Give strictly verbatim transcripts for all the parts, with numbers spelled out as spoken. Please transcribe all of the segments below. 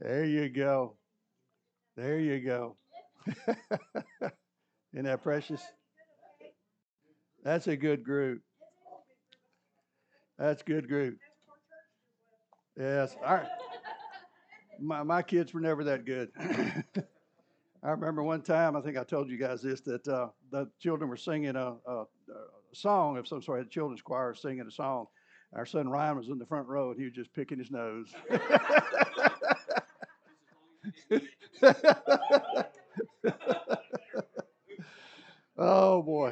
There you go. There you go. Isn't that precious? That's a good group. That's a good group. Yes. All right. My, my kids were never that good. I remember one time, I think I told you guys this, that uh, the children were singing a, a, a song of some sort. The children's choir was singing a song. Our son Ryan was in the front row, and he was just picking his nose. Oh, boy.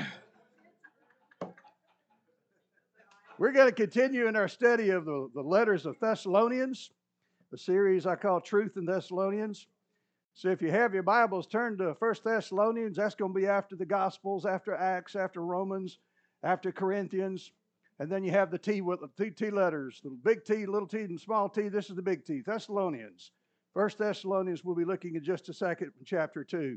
We're going to continue in our study of the, the letters of Thessalonians, the series I call Truth in Thessalonians. So if you have your Bibles, turn to First Thessalonians. That's going to be after the Gospels, after Acts, after Romans, after Corinthians. And then you have the T with the T, T letters, the big T, little t, and small t. This is the big T, Thessalonians. First Thessalonians, we'll be looking in just a second in chapter two.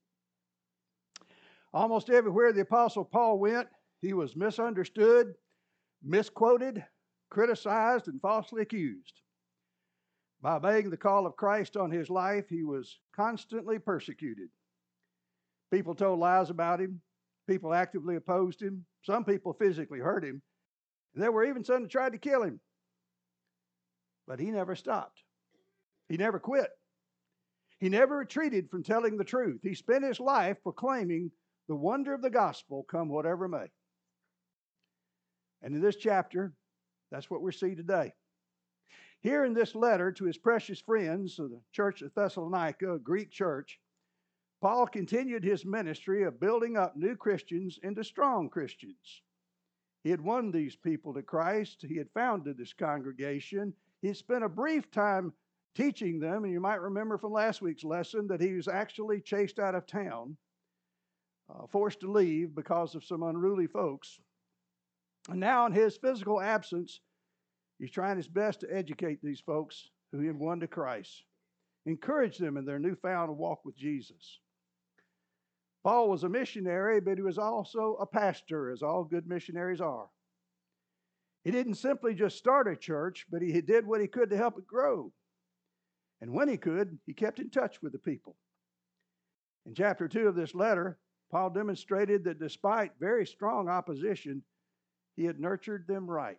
Almost everywhere the Apostle Paul went, he was misunderstood, misquoted, criticized, and falsely accused. By obeying the call of Christ on his life, he was constantly persecuted. People told lies about him. People actively opposed him. Some people physically hurt him. There were even some that tried to kill him. But he never stopped. He never quit. He never retreated from telling the truth. He spent his life proclaiming the wonder of the gospel, come whatever may. And in this chapter, that's what we see today. Here in this letter to his precious friends of the church of Thessalonica, a Greek church, Paul continued his ministry of building up new Christians into strong Christians. He had won these people to Christ. He had founded this congregation. He had spent a brief time teaching them, and you might remember from last week's lesson that he was actually chased out of town, uh, forced to leave because of some unruly folks. And now in his physical absence, he's trying his best to educate these folks who he had won to Christ, encourage them in their newfound walk with Jesus. Paul was a missionary, but he was also a pastor, as all good missionaries are. He didn't simply just start a church, but he did what he could to help it grow. And when he could, he kept in touch with the people. In chapter two of this letter, Paul demonstrated that despite very strong opposition, he had nurtured them right.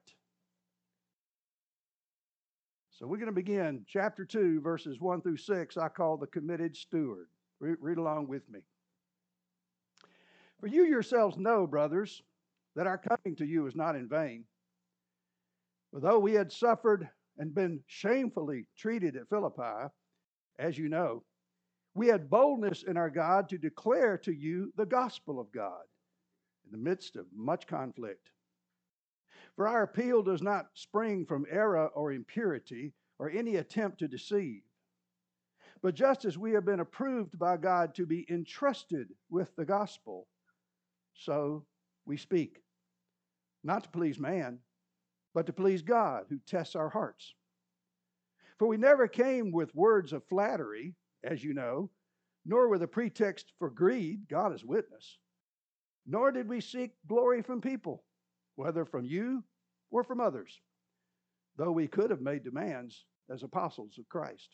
So we're going to begin chapter two, verses one through six, I call the committed steward. Read, read along with me. For you yourselves know, brothers, that our coming to you is not in vain. For though we had suffered and been shamefully treated at Philippi, as you know, we had boldness in our God to declare to you the gospel of God in the midst of much conflict. For our appeal does not spring from error or impurity or any attempt to deceive. But just as we have been approved by God to be entrusted with the gospel, so we speak, not to please man, but to please God who tests our hearts. For we never came with words of flattery, as you know, nor with a pretext for greed, God is witness, nor did we seek glory from people, whether from you or from others, though we could have made demands as apostles of Christ.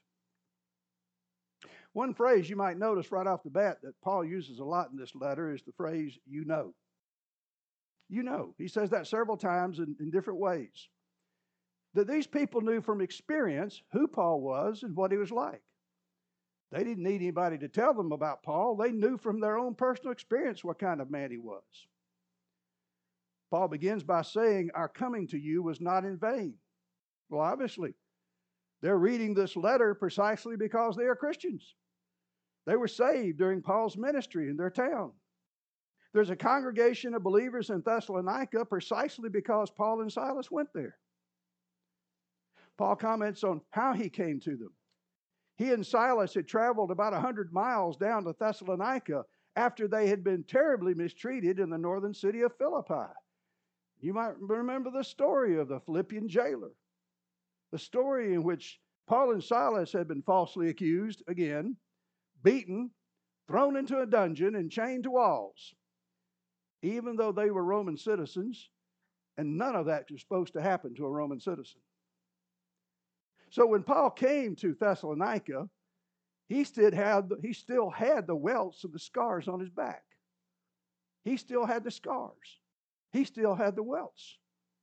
One phrase you might notice right off the bat that Paul uses a lot in this letter is the phrase, you know. You know. He says that several times in, in different ways. That these people knew from experience who Paul was and what he was like. They didn't need anybody to tell them about Paul. They knew from their own personal experience what kind of man he was. Paul begins by saying, our coming to you was not in vain. Well, obviously, they're reading this letter precisely because they are Christians. They were saved during Paul's ministry in their town. There's a congregation of believers in Thessalonica precisely because Paul and Silas went there. Paul comments on how he came to them. He and Silas had traveled about one hundred miles down to Thessalonica after they had been terribly mistreated in the northern city of Philippi. You might remember the story of the Philippian jailer, the story in which Paul and Silas had been falsely accused, again, beaten, thrown into a dungeon, and chained to walls, even though they were Roman citizens, and none of that was supposed to happen to a Roman citizen. So when Paul came to Thessalonica, he still had, he still had the welts of the scars on his back. He still had the scars. He still had the welts.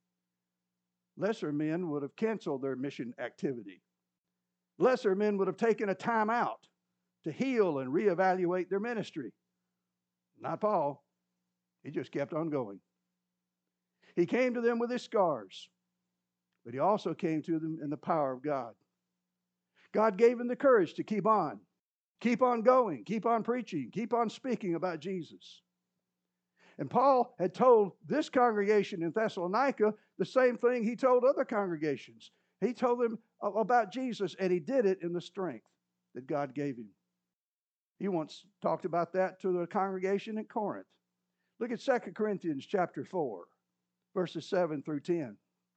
Lesser men would have canceled their mission activity. Lesser men would have taken a time out to heal and reevaluate their ministry. Not Paul. He just kept on going. He came to them with his scars, but he also came to them in the power of God. God gave him the courage to keep on, keep on going, keep on preaching, keep on speaking about Jesus. And Paul had told this congregation in Thessalonica the same thing he told other congregations. He told them about Jesus, and he did it in the strength that God gave him. He once talked about that to the congregation in Corinth. Look at Second Corinthians chapter four, verses seven through ten.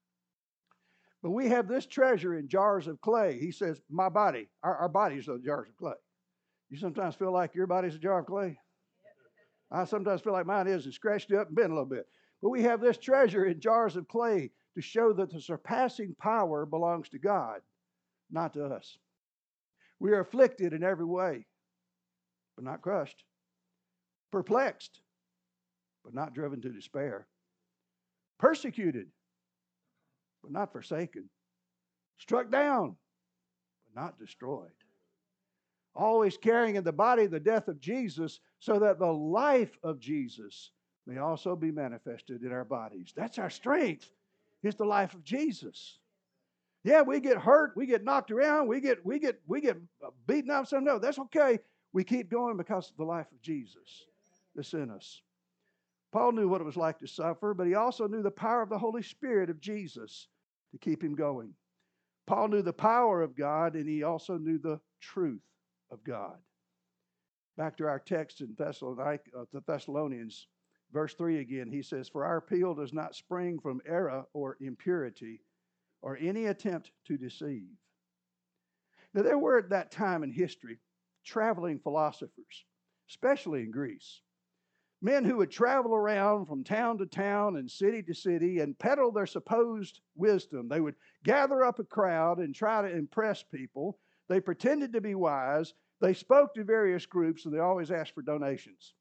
But we have this treasure in jars of clay. He says, my body, our, our bodies are jars of clay. You sometimes feel like your body's a jar of clay? I sometimes feel like mine is and scratched up and bent a little bit. But we have this treasure in jars of clay to show that the surpassing power belongs to God, not to us. We are afflicted in every way, but not crushed. Perplexed, but not driven to despair. Persecuted, but not forsaken. Struck down, but not destroyed. Always carrying in the body the death of Jesus, so that the life of Jesus may also be manifested in our bodies. That's our strength, is the life of Jesus. Yeah, we get hurt, we get knocked around, we get we get we get beaten up. Some no, that's okay. We keep going because of the life of Jesus that's in us. Paul knew what it was like to suffer, but he also knew the power of the Holy Spirit of Jesus to keep him going. Paul knew the power of God, and he also knew the truth of God. Back to our text in Thessalonica, uh, the Thessalonians, verse three again, he says, for our appeal does not spring from error or impurity or any attempt to deceive. Now, there were at that time in history traveling philosophers, especially in Greece. Men who would travel around from town to town and city to city and peddle their supposed wisdom. They would gather up a crowd and try to impress people. They pretended to be wise. They spoke to various groups, and they always asked for donations.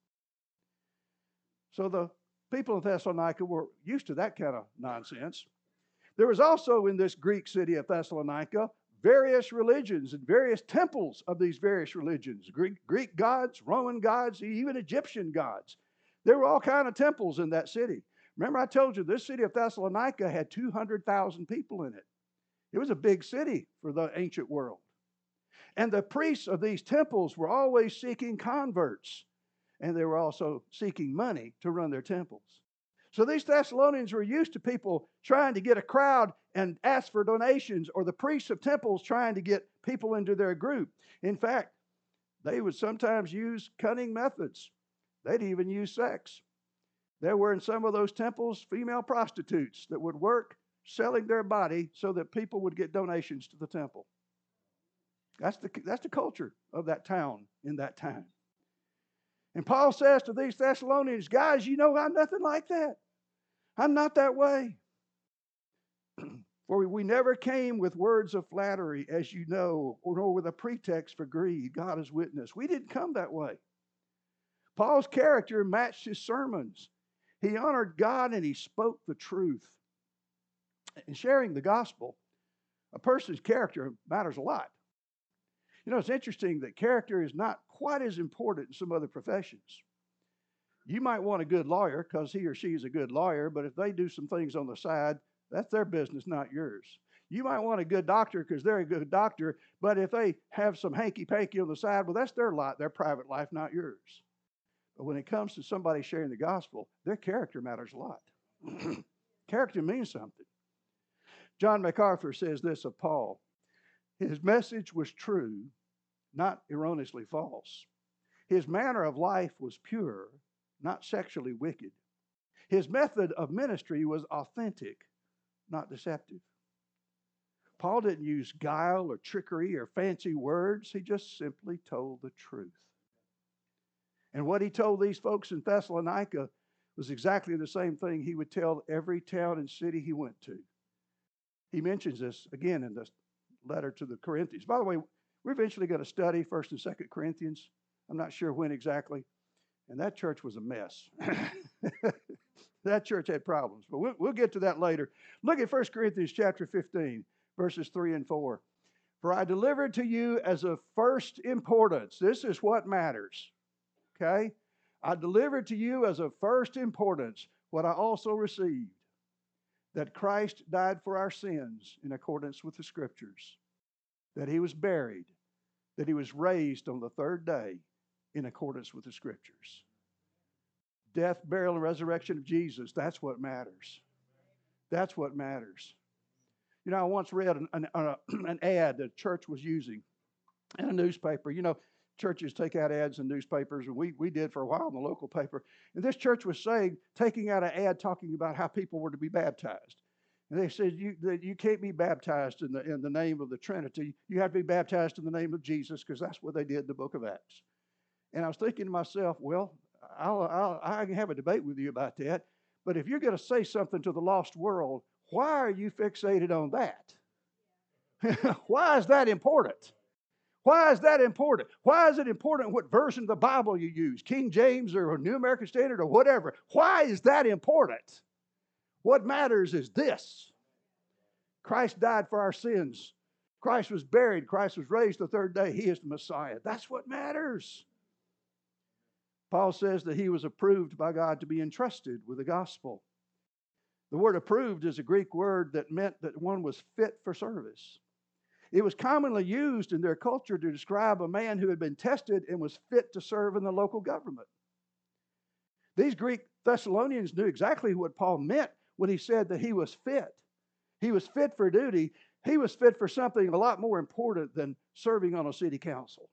So the people of Thessalonica were used to that kind of nonsense. There was also in this Greek city of Thessalonica various religions and various temples of these various religions. Greek, Greek gods, Roman gods, even Egyptian gods. There were all kinds of temples in that city. Remember, I told you this city of Thessalonica had two hundred thousand people in it. It was a big city for the ancient world. And the priests of these temples were always seeking converts. And they were also seeking money to run their temples. So these Thessalonians were used to people trying to get a crowd and ask for donations, or the priests of temples trying to get people into their group. In fact, they would sometimes use cunning methods. They'd even use sex. There were in some of those temples female prostitutes that would work selling their body so that people would get donations to the temple. That's the, that's the culture of that town in that time. And Paul says to these Thessalonians, guys, you know I'm nothing like that. I'm not that way. For we never came with words of flattery, as you know, or nor with a pretext for greed. God is witness. We didn't come that way. Paul's character matched his sermons. He honored God and he spoke the truth. In sharing the gospel, a person's character matters a lot. You know, it's interesting that character is not quite as important in some other professions. You might want a good lawyer because he or she is a good lawyer, but if they do some things on the side, that's their business, not yours. You might want a good doctor because they're a good doctor, but if they have some hanky-panky on the side, well, that's their life, their private life, not yours. But when it comes to somebody sharing the gospel, their character matters a lot. Character means something. John MacArthur says this of Paul. His message was true, not erroneously false. His manner of life was pure, not sexually wicked. His method of ministry was authentic, not deceptive. Paul didn't use guile or trickery or fancy words. He just simply told the truth. And what he told these folks in Thessalonica was exactly the same thing he would tell every town and city he went to. He mentions this again in this letter to the Corinthians. By the way, we're eventually going to study First and Second Corinthians. I'm not sure when exactly. And that church was a mess. That church had problems, but we'll, we'll get to that later. Look at First Corinthians chapter fifteen, verses three and four. For I delivered to you as of first importance. This is what matters. Okay? I delivered to you as of first importance what I also received, that Christ died for our sins in accordance with the Scriptures, that he was buried, that he was raised on the third day in accordance with the Scriptures. Death, burial, and resurrection of Jesus, that's what matters. That's what matters. You know, I once read an, an, uh, an ad that a church was using in a newspaper. You know, churches take out ads in newspapers, and we, we did for a while in the local paper. And this church was saying, taking out an ad talking about how people were to be baptized. And they said, you, that you can't be baptized in the, in the name of the Trinity. You have to be baptized in the name of Jesus, because that's what they did in the book of Acts. And I was thinking to myself, well, I'll, I'll, I can have a debate with you about that. But if you're going to say something to the lost world, why are you fixated on that? Why is that important? Why is that important? Why is it important what version of the Bible you use? King James or New American Standard or whatever. Why is that important? What matters is this. Christ died for our sins. Christ was buried. Christ was raised the third day. He is the Messiah. That's what matters. Paul says that he was approved by God to be entrusted with the gospel. The word approved is a Greek word that meant that one was fit for service. It was commonly used in their culture to describe a man who had been tested and was fit to serve in the local government. These Greek Thessalonians knew exactly what Paul meant when he said that he was fit. He was fit for duty. He was fit for something a lot more important than serving on a city council.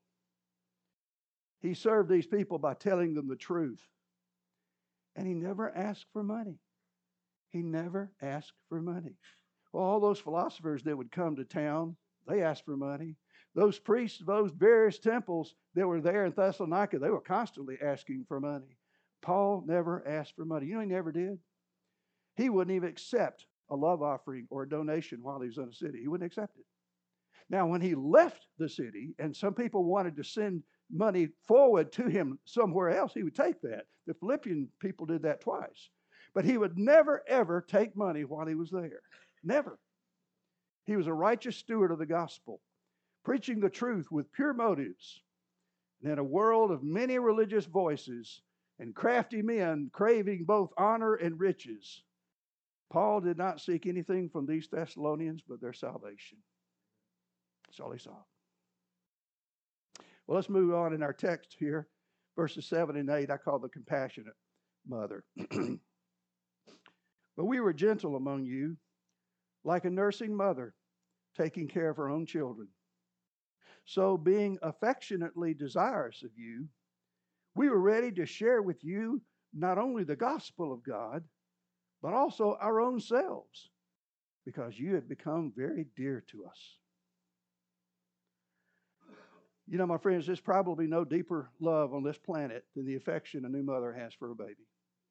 He served these people by telling them the truth. And he never asked for money. He never asked for money. Well, all those philosophers that would come to town, they asked for money. Those priests of those various temples that were there in Thessalonica, they were constantly asking for money. Paul never asked for money. You know he never did? He wouldn't even accept a love offering or a donation while he was in a city. He wouldn't accept it. Now, when he left the city and some people wanted to send money forward to him somewhere else, he would take that. The Philippian people did that twice. But he would never, ever take money while he was there. Never. He was a righteous steward of the gospel, preaching the truth with pure motives. And in a world of many religious voices and crafty men craving both honor and riches, Paul did not seek anything from these Thessalonians but their salvation. That's all he sought. Well, let's move on in our text here. Verses seven and eight, I call the compassionate mother. But we were gentle among you, like a nursing mother, taking care of her own children. So, being affectionately desirous of you, we were ready to share with you not only the gospel of God, but also our own selves, because you had become very dear to us. You know, my friends, there's probably no deeper love on this planet than the affection a new mother has for her baby.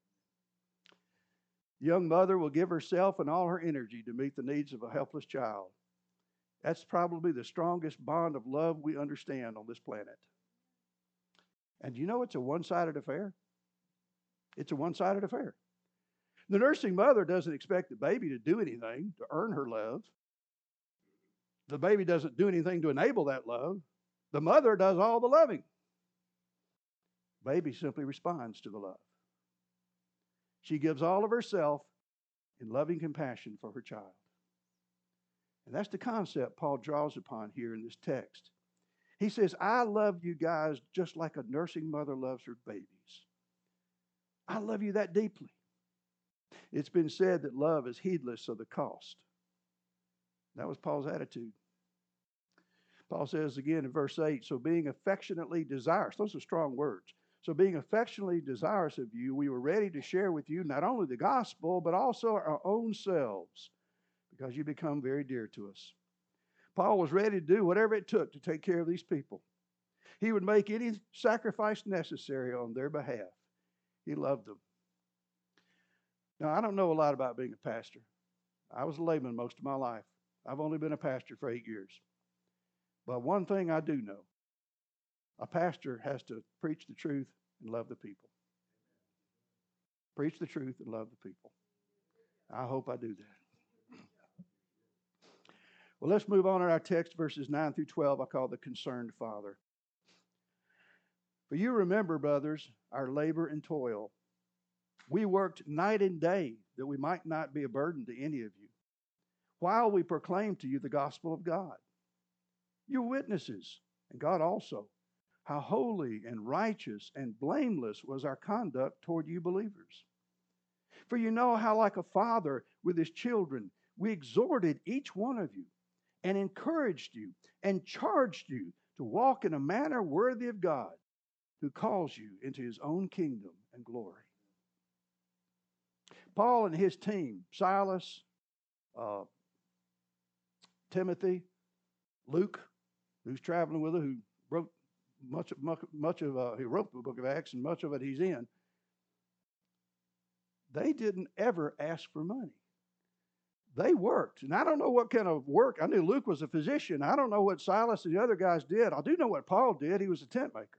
The young mother will give herself and all her energy to meet the needs of a helpless child. That's probably the strongest bond of love we understand on this planet. And you know it's a one-sided affair? It's a one-sided affair. The nursing mother doesn't expect the baby to do anything to earn her love. The baby doesn't do anything to enable that love. The mother does all the loving. Baby simply responds to the love. She gives all of herself in loving compassion for her child. And that's the concept Paul draws upon here in this text. He says, I love you guys just like a nursing mother loves her babies. I love you that deeply. It's been said that love is heedless of the cost. That was Paul's attitude. Paul says again in verse eight, so being affectionately desirous, those are strong words. So being affectionately desirous of you, we were ready to share with you not only the gospel, but also our own selves, because you become very dear to us. Paul was ready to do whatever it took to take care of these people. He would make any sacrifice necessary on their behalf. He loved them. Now, I don't know a lot about being a pastor. I was a layman most of my life. I've only been a pastor for eight years. But one thing I do know, a pastor has to preach the truth and love the people. Preach the truth and love the people. I hope I do that. Well, let's move on to our text, verses nine through twelve. I call the concerned father. For you remember, brothers, our labor and toil. We worked night and day that we might not be a burden to any of you, while we proclaim to you the gospel of God. You're witnesses, and God also, how holy and righteous and blameless was our conduct toward you believers. For you know how, like a father with his children, we exhorted each one of you and encouraged you and charged you to walk in a manner worthy of God, who calls you into his own kingdom and glory. Paul and his team, Silas, uh, Timothy, Luke, who's traveling with her, who wrote much of much, much of uh, he wrote the book of Acts, and much of it he's in. They didn't ever ask for money. They worked, and I don't know what kind of work. I knew Luke was a physician. I don't know what Silas and the other guys did. I do know what Paul did. He was a tent maker.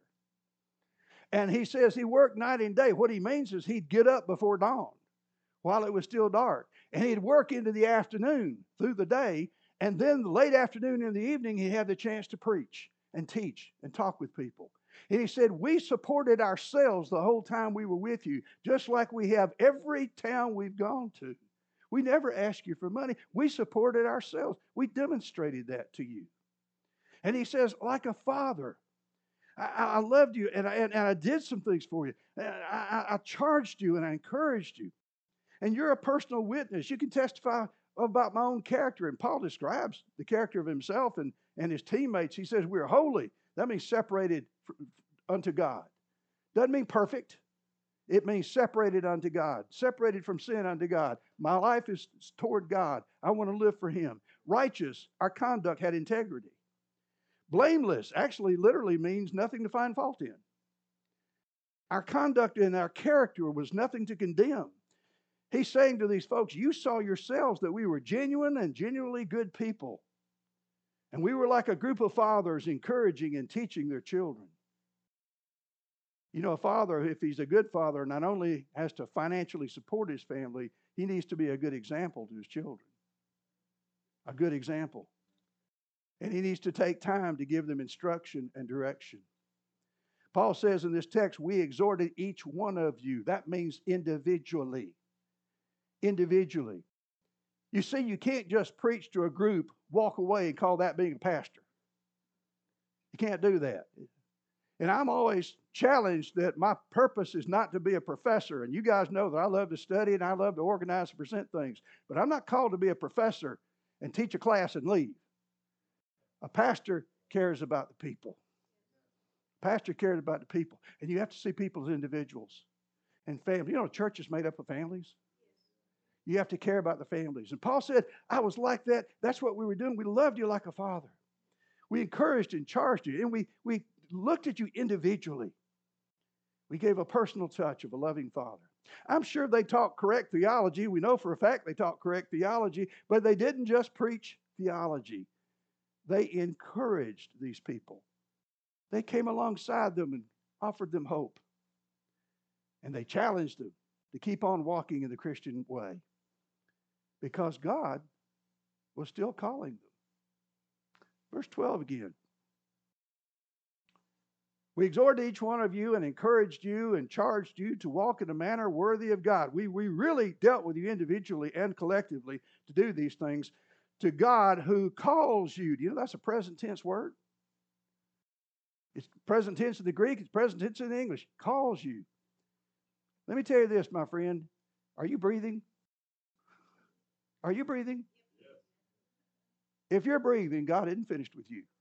And he says he worked night and day. What he means is he'd get up before dawn while it was still dark, and he'd work into the afternoon through the day, and then the late afternoon and the evening he'd have the chance to preach and teach and talk with people. And he said, we supported ourselves the whole time we were with you, just like we have every town we've gone to. We never asked you for money. We supported ourselves. We demonstrated that to you. And he says, like a father, I, I loved you, and I, and, and I did some things for you. I, I, I charged you, and I encouraged you. And you're a personal witness. You can testify about my own character. And Paul describes the character of himself and, and his teammates. He says, we're holy. That means separated unto God. Doesn't mean perfect. It means separated unto God. Separated from sin unto God. My life is toward God. I want to live for him. Righteous, our conduct had integrity. Blameless actually literally means nothing to find fault in. Our conduct and our character was nothing to condemn. He's saying to these folks, you saw yourselves that we were genuine and genuinely good people. And we were like a group of fathers encouraging and teaching their children. You know, a father, if he's a good father, not only has to financially support his family, he needs to be a good example to his children. A good example. And he needs to take time to give them instruction and direction. Paul says in this text, we exhorted each one of you. That means individually. Individually. You see, you can't just preach to a group, walk away, and call that being a pastor. You can't do that. And I'm always challenged that my purpose is not to be a professor. And you guys know that I love to study and I love to organize and present things. But I'm not called to be a professor and teach a class and leave. A pastor cares about the people. A pastor cares about the people. And you have to see people as individuals and families. You know, a church is made up of families. You have to care about the families. And Paul said, I was like that. That's what we were doing. We loved you like a father. We encouraged and charged you. And we, we looked at you individually. We gave a personal touch of a loving father. I'm sure they taught correct theology. We know for a fact they taught correct theology. But they didn't just preach theology. They encouraged these people. They came alongside them and offered them hope. And they challenged them to keep on walking in the Christian way. Because God was still calling them. Verse twelve again. We exhorted each one of you and encouraged you and charged you to walk in a manner worthy of God. We, we really dealt with you individually and collectively to do these things. To God who calls you. Do you know that's a present tense word? It's present tense in the Greek. It's present tense in the English. Calls you. Let me tell you this, my friend. Are you breathing? Are you breathing? Yes. If you're breathing, God isn't finished with you.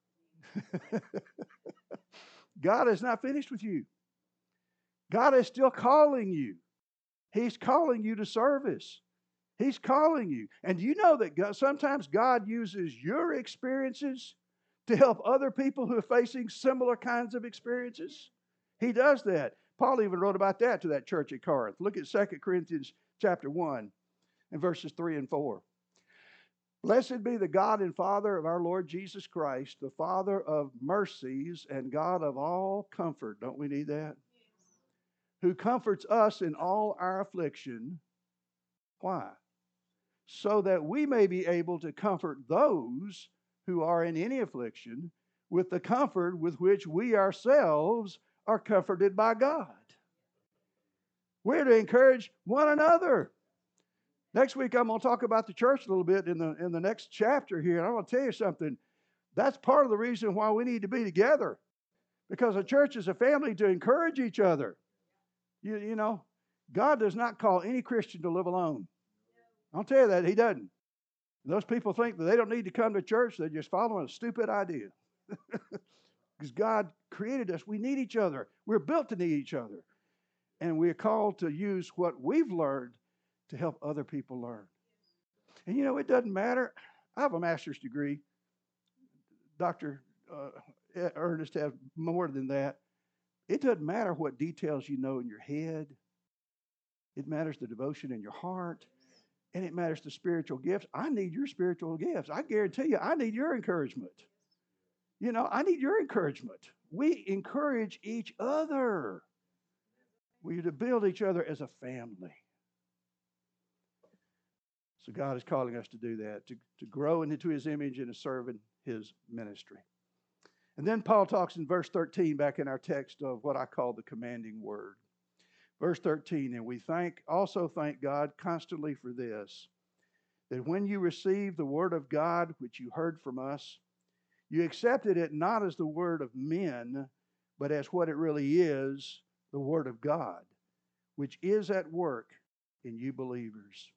God is not finished with you. God is still calling you. He's calling you to service. He's calling you. And do you know that God, sometimes God uses your experiences to help other people who are facing similar kinds of experiences? He does that. Paul even wrote about that to that church at Corinth. Look at Second Corinthians chapter one and verses three and four. Blessed be the God and Father of our Lord Jesus Christ, the Father of mercies and God of all comfort. Don't we need that? Who comforts us in all our affliction. Why? So that we may be able to comfort those who are in any affliction with the comfort with which we ourselves are comforted by God. We're to encourage one another. Next week, I'm going to talk about the church a little bit in the, in the next chapter here. And I'm going to tell you something. That's part of the reason why we need to be together. Because a church is a family to encourage each other. You, you know, God does not call any Christian to live alone. I'll tell you that. He doesn't. Those people think that they don't need to come to church. They're just following a stupid idea. Because God created us. We need each other. We're built to need each other. And we're called to use what we've learned to help other people learn. And you know, it doesn't matter. I have a master's degree. Doctor Uh, Ernest has more than that. It doesn't matter what details you know in your head. It matters the devotion in your heart. And it matters the spiritual gifts. I need your spiritual gifts. I guarantee you, I need your encouragement. You know, I need your encouragement. We encourage each other. We are to build each other as a family. So God is calling us to do that, to, to grow into His image and to serve in His ministry. And then Paul talks in verse thirteen, back in our text, of what I call the commanding word. Verse thirteen, and we thank also thank God constantly for this, that when you received the word of God, which you heard from us, you accepted it not as the word of men, but as what it really is, the word of God, which is at work in you believers.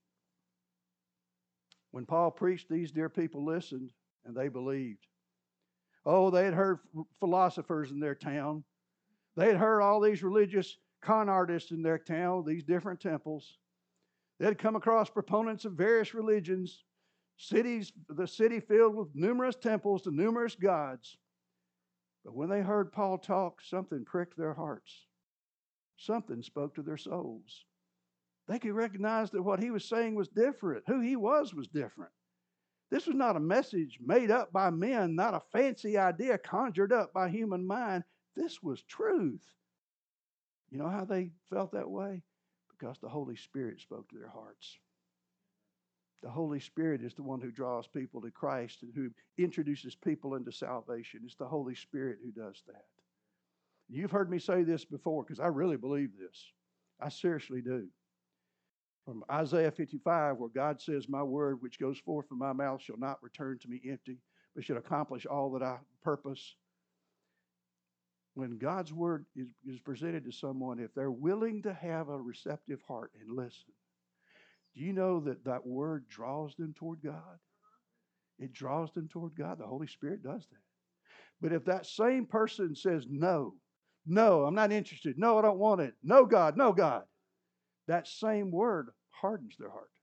When Paul preached, these dear people listened and they believed. Oh, they had heard philosophers in their town. They had heard all these religious con artists in their town, these different temples. They had come across proponents of various religions, cities, the city filled with numerous temples to numerous gods. But when they heard Paul talk, something pricked their hearts. Something spoke to their souls. They could recognize that what he was saying was different. Who he was was different. This was not a message made up by men, not a fancy idea conjured up by human mind. This was truth. You know how they felt that way? Because the Holy Spirit spoke to their hearts. The Holy Spirit is the one who draws people to Christ and who introduces people into salvation. It's the Holy Spirit who does that. You've heard me say this before because I really believe this. I seriously do. From Isaiah fifty-five, where God says, my word which goes forth from my mouth shall not return to me empty, but should accomplish all that I purpose. When God's word is, is presented to someone, if they're willing to have a receptive heart and listen, do you know that that word draws them toward God? It draws them toward God. The Holy Spirit does that. But if that same person says, no, no, I'm not interested. No, I don't want it. No, God, no, God. That same word hardens their heart.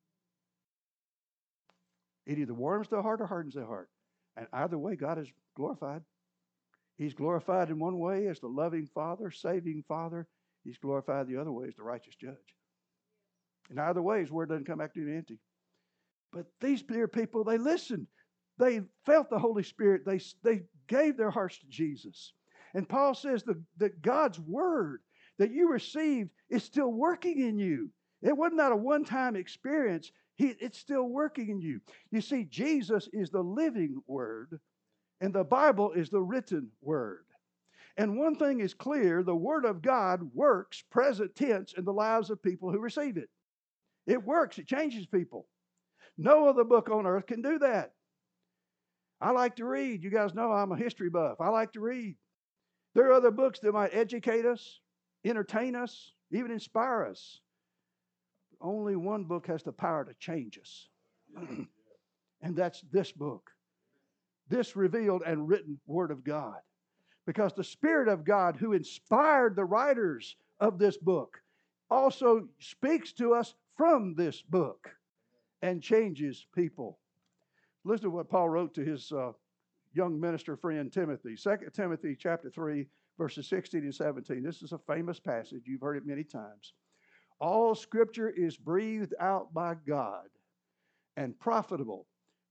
It either warms their heart or hardens their heart. And either way, God is glorified. He's glorified in one way as the loving Father, saving Father. He's glorified the other way as the righteous Judge. In either way, his word doesn't come back to him empty. But these dear people, they listened. They felt the Holy Spirit. They, they gave their hearts to Jesus. And Paul says that, that God's word that you received is still working in you. It wasn't not a one-time experience. He, it's still working in you. You see, Jesus is the living word, and the Bible is the written word. And one thing is clear, the word of God works present tense in the lives of people who receive it. It works. It changes people. No other book on earth can do that. I like to read. You guys know I'm a history buff. I like to read. There are other books that might educate us, entertain us, even inspire us. Only one book has the power to change us. And that's this book. This revealed and written Word of God. Because the Spirit of God who inspired the writers of this book also speaks to us from this book and changes people. Listen to what Paul wrote to his uh, young minister friend Timothy. Second Timothy chapter three, verses sixteen and seventeen. This is a famous passage. You've heard it many times. All Scripture is breathed out by God and profitable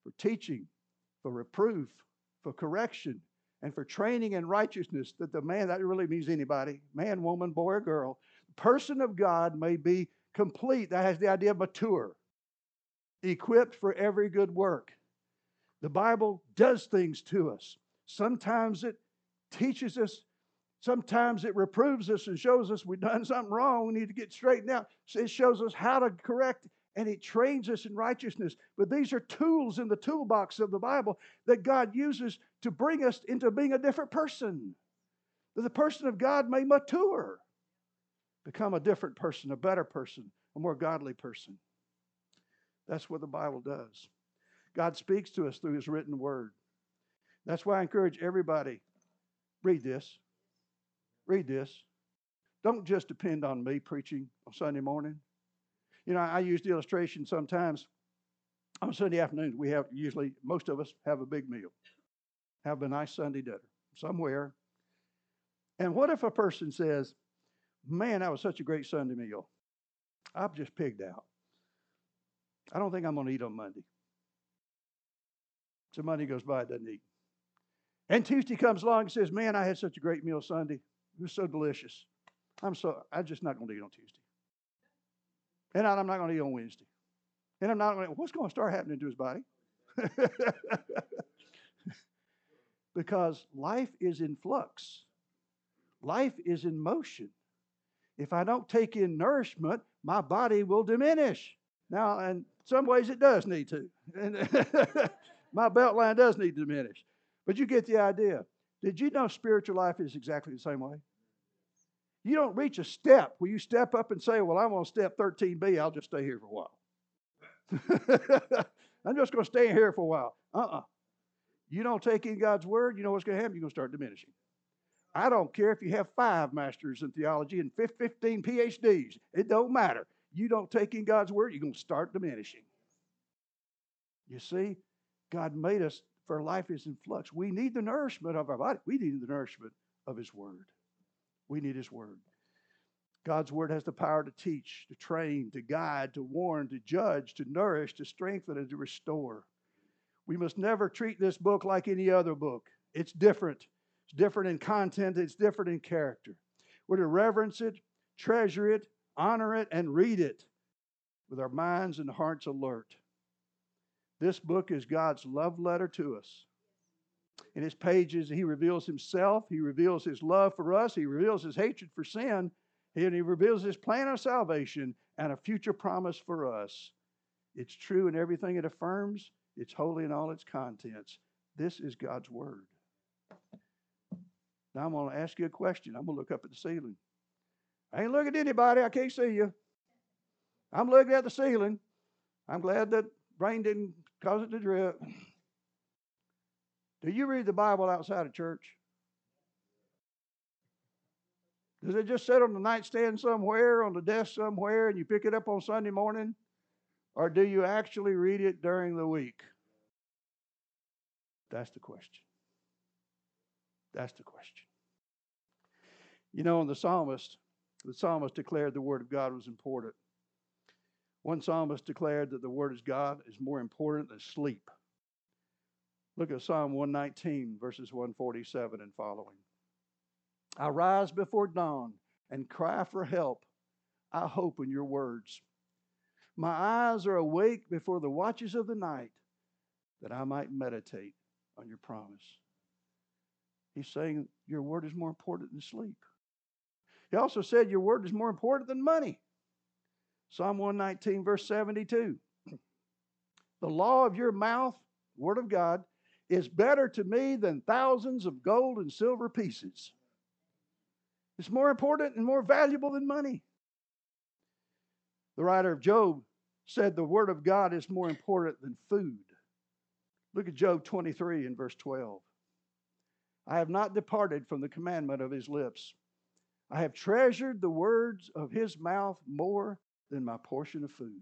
for teaching, for reproof, for correction, and for training in righteousness, that the man, that really means anybody, man, woman, boy, or girl, the person of God may be complete. That has the idea of mature, equipped for every good work. The Bible does things to us. Sometimes it teaches us. Sometimes it reproves us and shows us we've done something wrong. We need to get straightened out. So it shows us how to correct, and it trains us in righteousness. But these are tools in the toolbox of the Bible that God uses to bring us into being a different person. That the person of God may mature, become a different person, a better person, a more godly person. That's what the Bible does. God speaks to us through His written word. That's why I encourage everybody, read this. Read this. Don't just depend on me preaching on Sunday morning. You know, I use the illustration sometimes. On Sunday afternoons, we have usually, most of us have a big meal. Have a nice Sunday dinner somewhere. And what if a person says, man, that was such a great Sunday meal. I've just pigged out. I don't think I'm going to eat on Monday. So Monday goes by, it doesn't eat. And Tuesday comes along and says, man, I had such a great meal Sunday. It was so delicious. I'm so, I'm just not going to eat on Tuesday. And I'm not going to eat on Wednesday. And I'm not going to, what's going to start happening to his body? Because life is in flux. Life is in motion. If I don't take in nourishment, my body will diminish. Now, in some ways it does need to. And my belt line does need to diminish. But you get the idea. Did you know spiritual life is exactly the same way? You don't reach a step where you step up and say, well, I'm on step thirteen B. I'll just stay here for a while. I'm just going to stay here for a while. Uh-uh. You don't take in God's word, you know what's going to happen? You're going to start diminishing. I don't care if you have five masters in theology and fifteen P H Ds. It don't matter. You don't take in God's word, you're going to start diminishing. You see, God made us for life is in flux. We need the nourishment of our body. We need the nourishment of His word. We need His word. God's word has the power to teach, to train, to guide, to warn, to judge, to nourish, to strengthen, and to restore. We must never treat this book like any other book. It's different. It's different in content. It's different in character. We're to reverence it, treasure it, honor it, and read it with our minds and hearts alert. This book is God's love letter to us. In His pages, He reveals Himself. He reveals His love for us. He reveals His hatred for sin. And He reveals His plan of salvation and a future promise for us. It's true in everything it affirms. It's holy in all its contents. This is God's word. Now I'm going to ask you a question. I'm going to look up at the ceiling. I ain't looking at anybody. I can't see you. I'm looking at the ceiling. I'm glad that rain didn't cause it to drip. Do you read the Bible outside of church? Does it just sit on the nightstand somewhere, on the desk somewhere, and you pick it up on Sunday morning? Or do you actually read it during the week? That's the question. That's the question. You know, in the psalmist, the psalmist declared the word of God was important. One psalmist declared that the word of God is more important than sleep. Look at Psalm one nineteen, verses one forty-seven and following. I rise before dawn and cry for help. I hope in your words. My eyes are awake before the watches of the night, that I might meditate on your promise. He's saying your word is more important than sleep. He also said your word is more important than money. Psalm one nineteen, verse seventy-two. The law of your mouth, word of God, is better to me than thousands of gold and silver pieces. It's more important and more valuable than money. The writer of Job said the word of God is more important than food. Look at Job twenty-three and verse twelve. I have not departed from the commandment of his lips. I have treasured the words of his mouth more than my portion of food.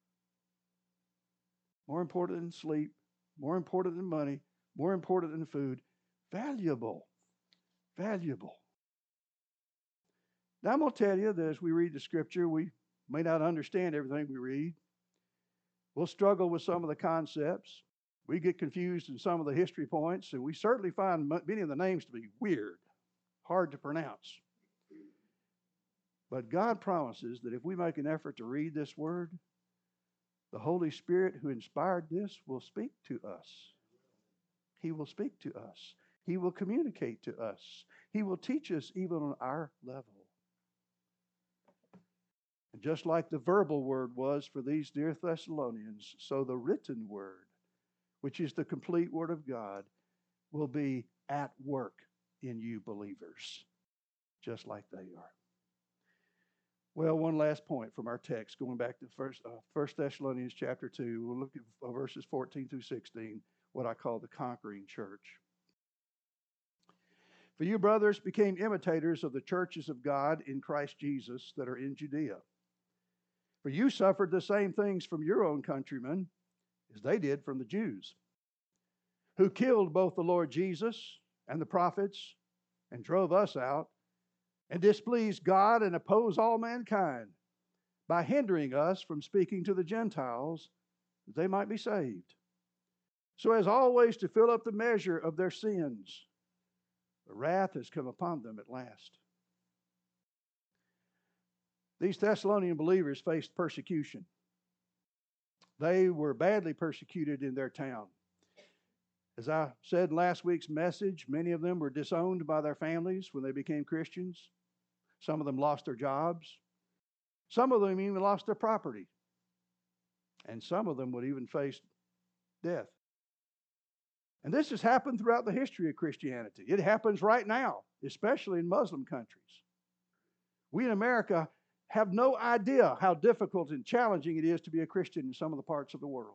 More important than sleep, more important than money, more important than food. Valuable. Valuable. Now I'm going to tell you that as we read the scripture, we may not understand everything we read. We'll struggle with some of the concepts. We get confused in some of the history points, and we certainly find many of the names to be weird, hard to pronounce. But God promises that if we make an effort to read this word, the Holy Spirit who inspired this will speak to us. He will speak to us. He will communicate to us. He will teach us even on our level. And just like the verbal word was for these dear Thessalonians, so the written word, which is the complete word of God, will be at work in you believers, just like they are. Well, one last point from our text, going back to First, uh, First Thessalonians chapter two. We'll look at uh, verses fourteen through sixteen, what I call the conquering church. For you, brothers, became imitators of the churches of God in Christ Jesus that are in Judea. For you suffered the same things from your own countrymen as they did from the Jews, who killed both the Lord Jesus and the prophets and drove us out, and displeased God and oppose all mankind by hindering us from speaking to the Gentiles that they might be saved, so as always to fill up the measure of their sins. The wrath has come upon them at last. These Thessalonian believers faced persecution. They were badly persecuted in their town. As I said in last week's message, many of them were disowned by their families when they became Christians. Some of them lost their jobs. Some of them even lost their property. And some of them would even face death. And this has happened throughout the history of Christianity. It happens right now, especially in Muslim countries. We in America have no idea how difficult and challenging it is to be a Christian in some of the parts of the world.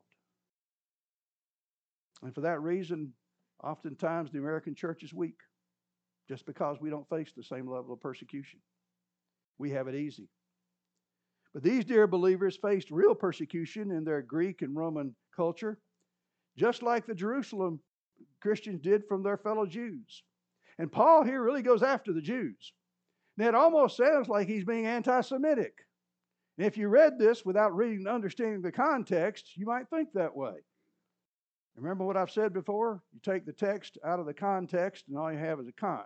And for that reason, oftentimes the American church is weak, just because we don't face the same level of persecution. We have it easy. But these dear believers faced real persecution in their Greek and Roman culture, just like the Jerusalem Christians did from their fellow Jews. And Paul here really goes after the Jews. Now, it almost sounds like he's being anti-Semitic. And if you read this without reading and understanding the context, you might think that way. Remember what I've said before? You take the text out of the context, and all you have is a con.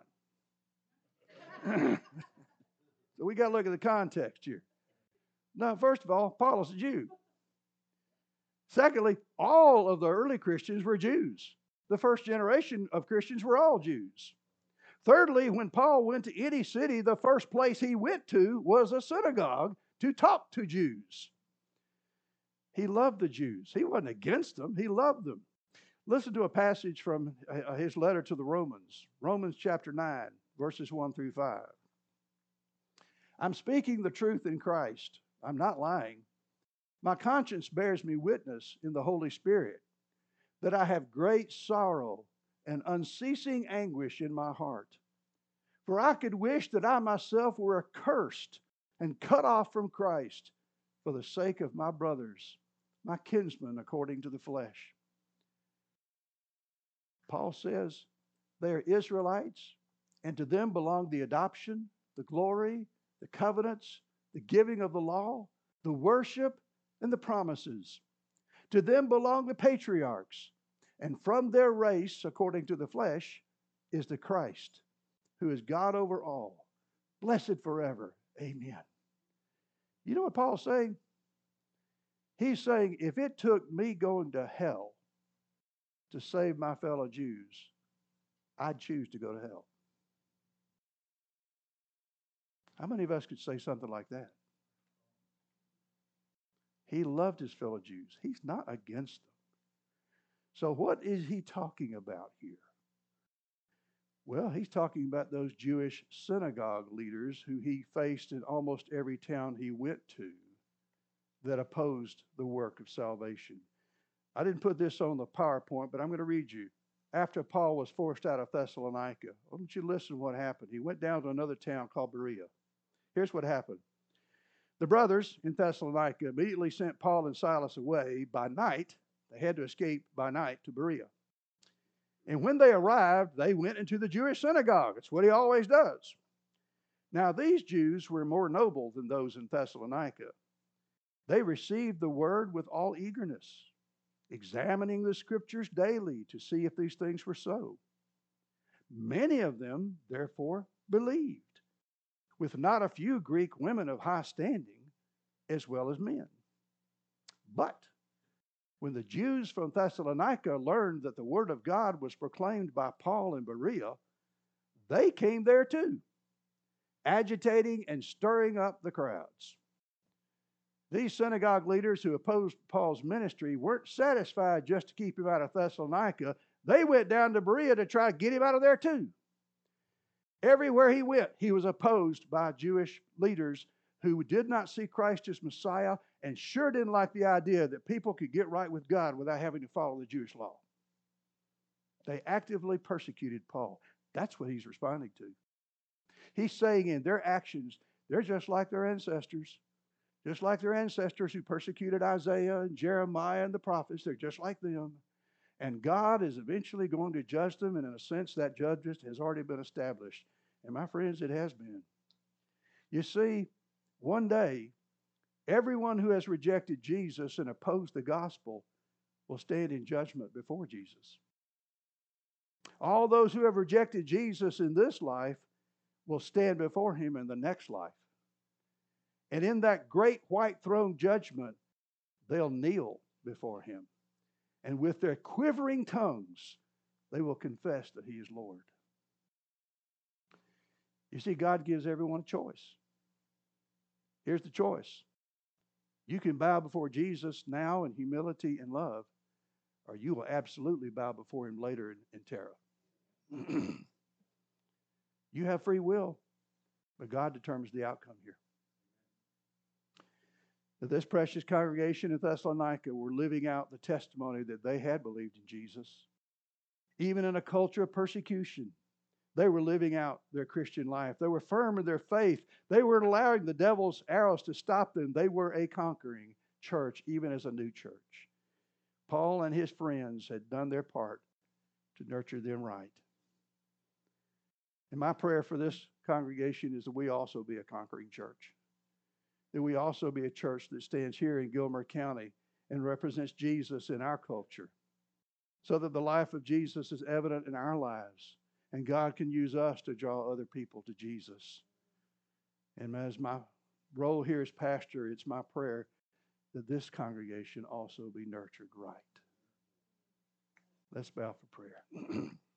So we got to look at the context here. Now, first of all, Paul is a Jew. Secondly, all of the early Christians were Jews. The first generation of Christians were all Jews. Thirdly, when Paul went to any city, the first place he went to was a synagogue to talk to Jews. He loved the Jews. He wasn't against them. He loved them. Listen to a passage from his letter to the Romans, Romans chapter nine, verses one through five. I'm speaking the truth in Christ. I'm not lying. My conscience bears me witness in the Holy Spirit that I have great sorrow and unceasing anguish in my heart. For I could wish that I myself were accursed and cut off from Christ for the sake of my brothers, my kinsmen according to the flesh. Paul says they are Israelites, and to them belong the adoption, the glory, the covenants, the giving of the law, the worship, and the promises. To them belong the patriarchs, and from their race, according to the flesh, is the Christ, who is God over all, blessed forever. Amen. You know what Paul's saying? He's saying, if it took me going to hell to save my fellow Jews, I'd choose to go to hell. How many of us could say something like that? He loved his fellow Jews. He's not against them. So what is he talking about here? Well, he's talking about those Jewish synagogue leaders who he faced in almost every town he went to that opposed the work of salvation. I didn't put this on the PowerPoint, but I'm going to read you. After Paul was forced out of Thessalonica, why don't you listen to what happened? He went down to another town called Berea. Here's what happened. The brothers in Thessalonica immediately sent Paul and Silas away by night. They had to escape by night to Berea. And when they arrived, they went into the Jewish synagogue. It's what he always does. Now, these Jews were more noble than those in Thessalonica. They received the word with all eagerness, examining the scriptures daily to see if these things were so. Many of them, therefore, believed, with not a few Greek women of high standing, as well as men. But when the Jews from Thessalonica learned that the word of God was proclaimed by Paul in Berea, they came there too, agitating and stirring up the crowds. These synagogue leaders who opposed Paul's ministry weren't satisfied just to keep him out of Thessalonica. They went down to Berea to try to get him out of there too. Everywhere he went, he was opposed by Jewish leaders who did not see Christ as Messiah and sure didn't like the idea that people could get right with God without having to follow the Jewish law. They actively persecuted Paul. That's what he's responding to. He's saying in their actions, they're just like their ancestors. Just like their ancestors who persecuted Isaiah and Jeremiah and the prophets, they're just like them. And God is eventually going to judge them, and in a sense, that judgment has already been established. And my friends, it has been. You see, one day, everyone who has rejected Jesus and opposed the gospel will stand in judgment before Jesus. All those who have rejected Jesus in this life will stand before him in the next life. And in that great white throne judgment, they'll kneel before him. And with their quivering tongues, they will confess that he is Lord. You see, God gives everyone a choice. Here's the choice. You can bow before Jesus now in humility and love, or you will absolutely bow before him later in, in terror. You have free will, but God determines the outcome here. This precious congregation in Thessalonica were living out the testimony that they had believed in Jesus. Even in a culture of persecution, they were living out their Christian life. They were firm in their faith. They weren't allowing the devil's arrows to stop them. They were a conquering church, even as a new church. Paul and his friends had done their part to nurture them right. And my prayer for this congregation is that we also be a conquering church. That we also be a church that stands here in Gilmer County and represents Jesus in our culture, so that the life of Jesus is evident in our lives, and God can use us to draw other people to Jesus. And as my role here as pastor, it's my prayer that this congregation also be nurtured right. Let's bow for prayer.